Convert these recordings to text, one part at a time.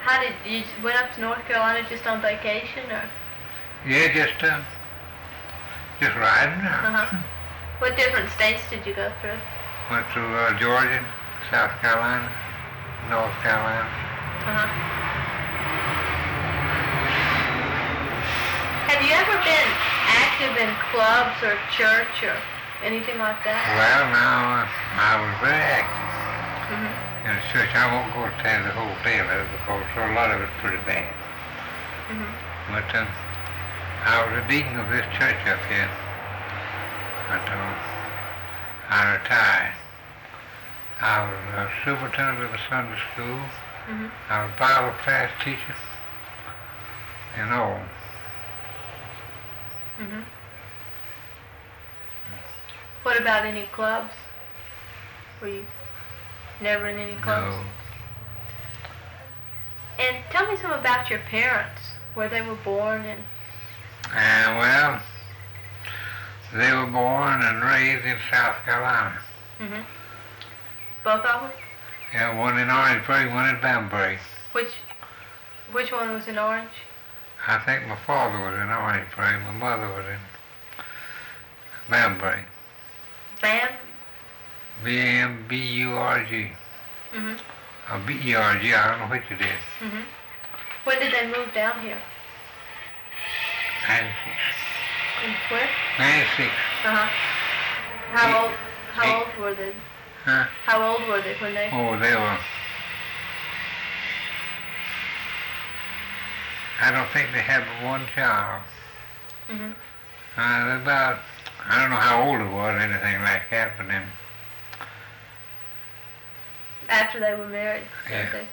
How did you went up to North Carolina just on vacation, or? Yeah, just riding around. Uh-huh. What different states did you go through? Went through Georgia, South Carolina, North Carolina. Uh-huh. Have you ever been active in clubs or church or anything like that? Well, now, I was very active Mm-hmm. in the church. I won't go tell the whole tale of it because a lot of it's pretty bad. Mm-hmm. But I was a deacon of this church up here until I retired. I was a superintendent of the Sunday school. Mm-hmm. I was a Bible class teacher and all. Mm-hmm. What about any clubs? Were you never in any clubs? No. And tell me some about your parents, where they were born and... Well, they were born and raised in South Carolina. Mm-hmm. Both of them? Yeah, one in Orangeburg, one in Banbury. Which one was in Orange? I think my father was in Orangeburg, my mother was in Banbury. B-A-M-B-U-R-G. Mm-hmm. Or B-E-R-G, I don't know which it is. Mm-hmm. When did they move down here? 96. Where? 96. Uh-huh. How old were they? Huh? How old were they when they... Oh, they were... I don't think they had but one child. Mm-hmm. About... I don't know how old it was, anything like that, but then... After they were married, Yeah. they...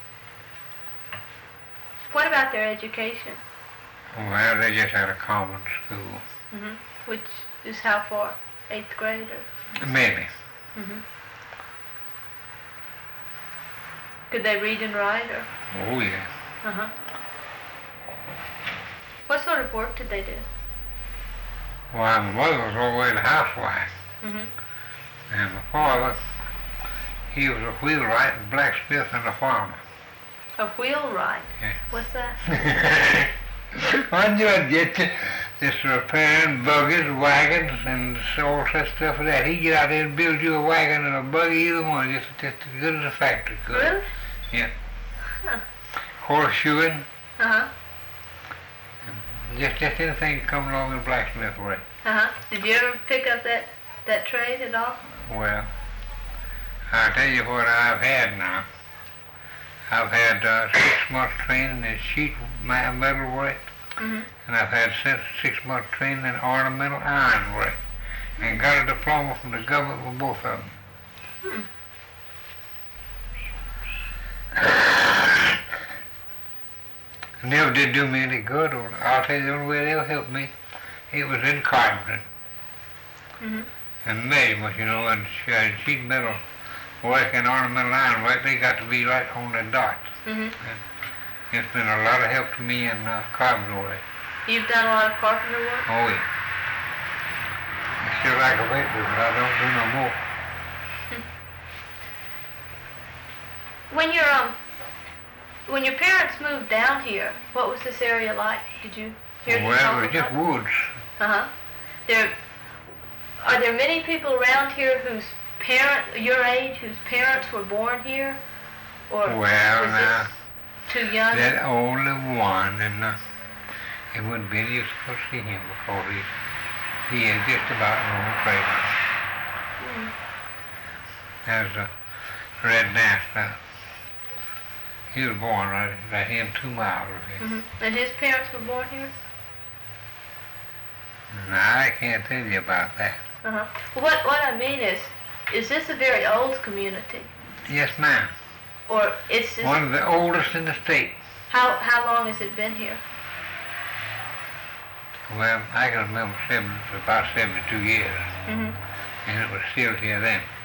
What about their education? Well, they just had a common school. Mm-hmm. Which is how far? 8th grade or... Maybe. Mm-hmm. Could they read and write or... Oh, yeah. Uh-huh. What sort of work did they do? Well, my mother was always a housewife. Mm-hmm. And my father, he was a wheelwright and blacksmith and a farmer. A wheelwright? Yeah. What's that? I knew I'd get you. Just repairing buggies, wagons, and all such stuff like that. He'd get out there and build you a wagon and a buggy, either one, just as good as a factory could. Really? Yeah. Huh. Horseshoeing, Uh-huh. just anything come along in blacksmith way. Uh-huh. Did you ever pick up that trade at all? Well, I'll tell you what I've had now. I've had 6 months training in sheet metal work, Mm-hmm. and I've had 6 months training in ornamental iron work, and got a diploma from the government for both of them. Hmm. Never did do me any good. I'll tell you the only way they helped me, it was in carpentry Mm-hmm. and measurements, you know, and sheet metal work and ornamental iron work, they got to be right on the dots. Mm-hmm. It's been a lot of help to me in carpentry work. You've done a lot of carpenter work? Oh, yeah. I still like a wait, but I don't do no more. When your parents moved down here, what was this area like? Did you hear them Well, talk it was just about woods. Uh-huh. Are there many people around here your age, whose parents were born here? Or Well, was now, this too young? that only one, and it wouldn't be any use to see him because he is just about no crazy. Mm. There's a Red Nasta. He was born right here in 2 miles of here. Mm-hmm. And his parents were born here? Now, I can't tell you about that. Uh-huh. Well, what I mean is this a very old community? Yes, ma'am. Or it's One of the oldest in the state. how long has it been here? Well, I can remember about 72 years, Mm-hmm. and it was still here then.